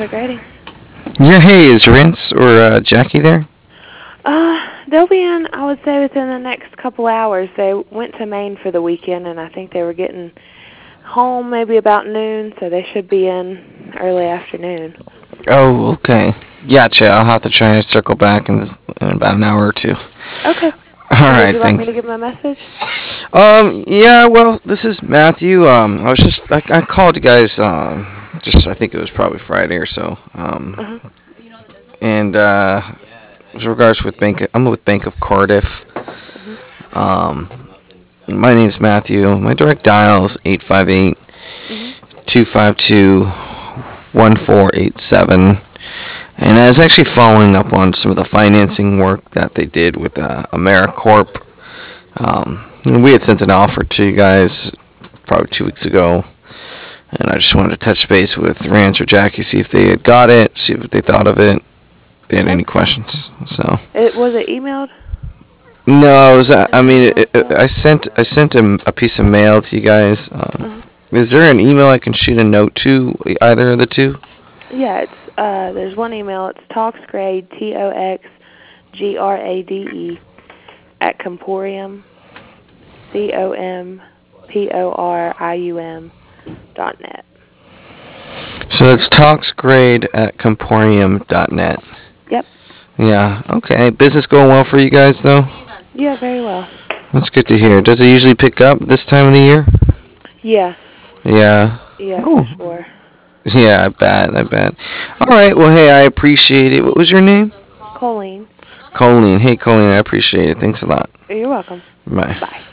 Quick Ready. Yeah, hey, is Rance or Jackie there? They'll be in, I would say, within the next couple hours. They went to Maine for the weekend, and I think they were getting home maybe about noon, so they should be in early afternoon. Oh, okay. Gotcha. I'll have to try and circle back in about an hour or two. Okay. All Would right, you like me thanks. to give them a message? Yeah, well, this is Matthew. I called you guys, I think it was probably Friday or so. Uh-huh. And, with regards with I'm with Bank of Cardiff. Uh-huh. Um, my name's Matthew. My direct dial is 858 Mhm. 252 1487. And I was actually following up on some of the financing work that they did with AmeriCorp. We had sent an offer to you guys probably 2 weeks ago, and I just wanted to touch base with Rance or Jackie, see if they had got it, see what they thought of it, if they had any Okay. questions. So Was it emailed? no, I An mean, email like that? I sent a piece of mail to you guys. Uh-huh. Is there an email I can shoot a note to either of the two? Yeah, there's one email. It's talksgrade, TOXGRADE, at Comporium, COMPORIUM.net. So it's talksgrade at comporium.net. Yep. Yeah, okay. Business going well for you guys, though? Yeah, very well. That's good to hear. Does it usually pick up this time of the year? Yeah. Yeah. Yeah, for Oh. sure. Yeah, I bet. All right, well, hey, I appreciate it. What was your name? Colleen, Colleen. Hey, Colleen, I appreciate it. Thanks a lot. you're welcome. Bye. Bye.